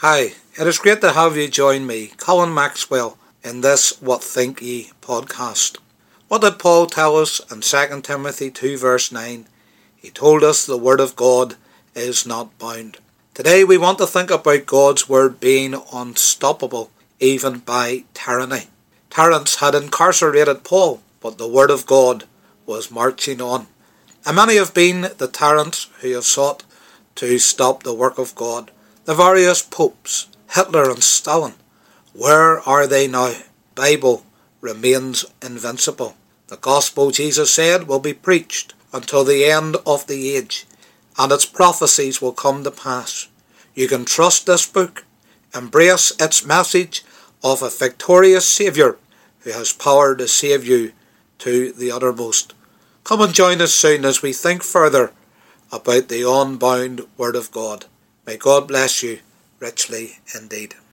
Hi, it is great to have you join me, Colin Maxwell, in this What Think Ye podcast. What did Paul tell us in 2 Timothy 2 verse 9? He told us the Word of God is not bound. Today we want to think about God's Word being unstoppable, even by tyranny. Tyrants had incarcerated Paul, but the Word of God was marching on. And many have been the tyrants who have sought to stop the work of God. The various popes, Hitler and Stalin. Where are they now? The Bible remains invincible. The gospel, Jesus said, will be preached until the end of the age, and its prophecies will come to pass. You can trust this book, embrace its message of a victorious Saviour who has power to save you to the uttermost. Come and join us soon as we think further about the unbound Word of God. May God bless you richly indeed.